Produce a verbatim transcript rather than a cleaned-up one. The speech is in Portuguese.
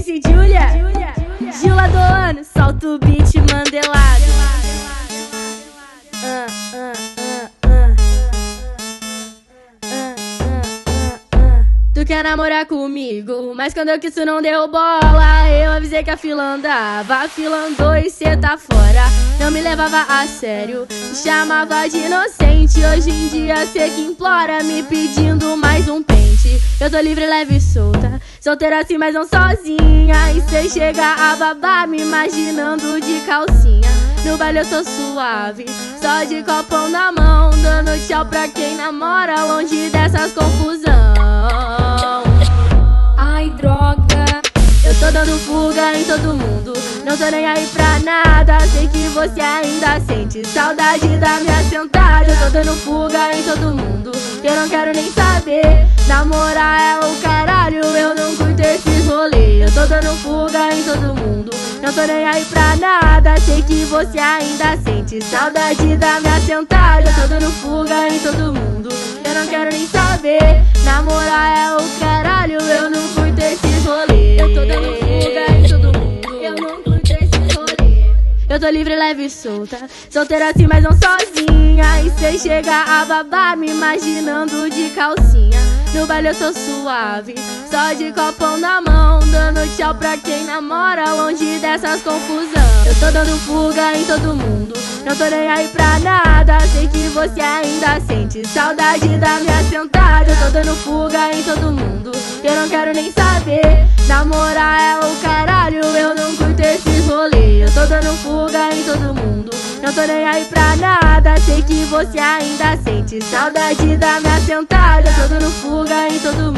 e Julia, Gila do ano, solta o beat mandelado. Ah, ah, ah, ah. Ah, ah, ah, ah. Tu quer namorar comigo, mas quando eu quis tu não deu bola. Eu avisei que a fila andava, a fila andou e cê tá fora. Não me levava a sério, me chamava de inocente. Hoje em dia cê que implora, me pedindo mais um pente. Eu tô livre, leve e solta, solteira assim, mas não sozinha. E cê chega a babar, me imaginando de calcinha. No baile eu tô suave, só de copão na mão, dando tchau pra quem namora, longe dessas confusão. Ai, droga, eu tô dando fuga em todo mundo, não tô nem aí pra nada. Sei que você ainda sente saudade da minha sentada. Eu tô dando fuga em todo mundo, que eu não quero nem saber. Namorar é o caralho, eu não curto esses rolês. Eu tô dando fuga em todo mundo, não tô nem aí pra nada. Sei que você ainda sente saudade da minha sentada. Eu tô dando fuga em todo mundo, eu não quero nem saber. Namorar é o caralho, eu não curto esses rolês. Eu tô dando fuga em todo mundo, eu não curto esses rolês. Eu tô livre, leve e solta, solteira assim, mas não sozinha. E cê chega a babar, me imaginando de calcinha. No baile eu tô suave, só de copão na mão, dando tchau pra quem namora, longe dessas confusão. Eu tô dando fuga em todo mundo, não tô nem aí pra nada. Sei que você ainda sente saudade da minha sentada. Eu tô dando fuga em todo mundo, eu não quero nem saber. Namorar é o caralho, eu não curto esses rolês. Eu tô dando fuga em todo mundo, não tô nem aí pra nada. Sei que você ainda sente saudade da minha sentada. Eu tô dando fuga em todo